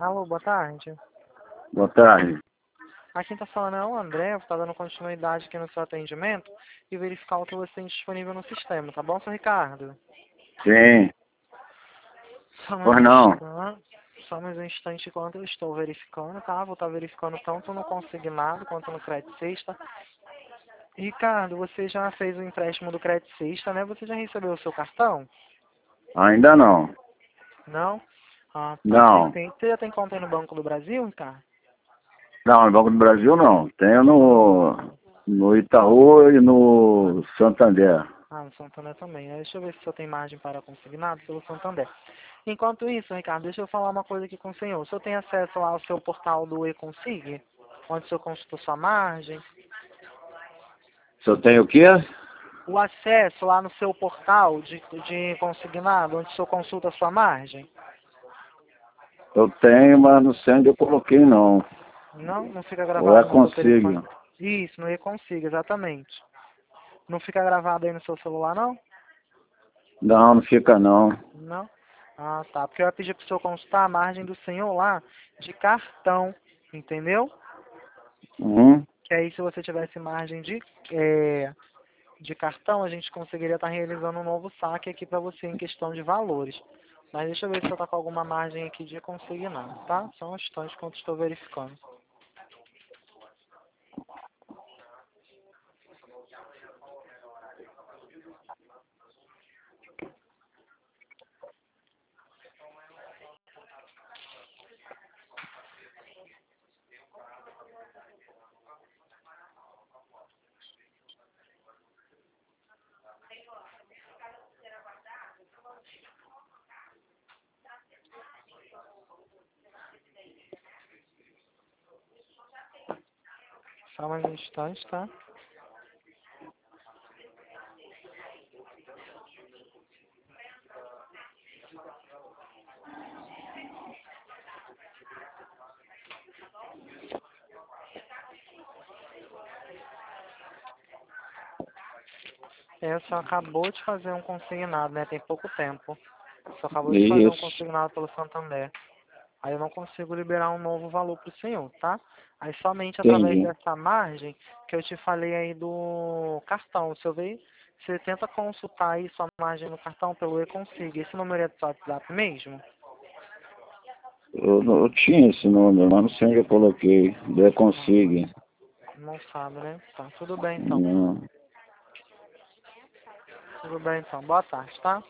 Alô, boa tarde. Boa tarde. Aqui quem tá falando é o André, tá dando continuidade aqui no seu atendimento e verificar o que você tem disponível no sistema, tá bom, seu Ricardo? Sim. Só mais Pois um não. instante, só mais um instante enquanto eu estou verificando, tá? Vou estar verificando tanto no consignado quanto no crédito sexta. Ricardo, você já fez o empréstimo do crédito sexta, né? Você já recebeu o seu cartão? Ainda não. Não? Ah, tá. Não. Você já tem conta aí no Banco do Brasil, Ricardo? Não, no Banco do Brasil não. Tenho no Itaú e no Santander. Ah, no Santander também. Deixa eu ver se o senhor tem margem para consignado pelo Santander. Enquanto isso, Ricardo, deixa eu falar uma coisa aqui com o senhor. O senhor tem acesso lá ao seu portal do eConsig, onde o senhor consulta sua margem? Se eu tenho o quê? O acesso lá no seu portal de consignado, onde o senhor consulta sua margem? Eu tenho, mas não sei onde eu coloquei, não. Não? Não fica Ou é gravado no seu telefone? consigo. Isso, no eConsig, exatamente. Não fica gravado aí no seu celular, não? Não, não fica não. Não? Ah, tá. Porque eu ia pedir pro senhor consultar a margem do senhor lá de cartão, entendeu? Uhum. Que aí se você tivesse margem de cartão, a gente conseguiria estar realizando um novo saque aqui para você em questão de valores. Mas deixa eu ver se eu tá com alguma margem aqui de consignado, tá? Só um instante enquanto estou verificando. Só mais um instante, tá? Só acabou de fazer um consignado, né? Tem pouco tempo. Só acabou de fazer um Isso. consignado pelo Santander. Aí eu não consigo liberar um novo valor para o senhor, tá? Aí somente através Entendi. dessa margem que eu te falei aí do cartão. Se eu ver, você tenta consultar aí sua margem no cartão pelo eConsig. Esse número é do seu WhatsApp mesmo? Eu tinha esse número, mas não sei onde eu coloquei. Eu consigo. Não sabe, né? Tá, tudo bem então. Não. Tudo bem então. Boa tarde, tá?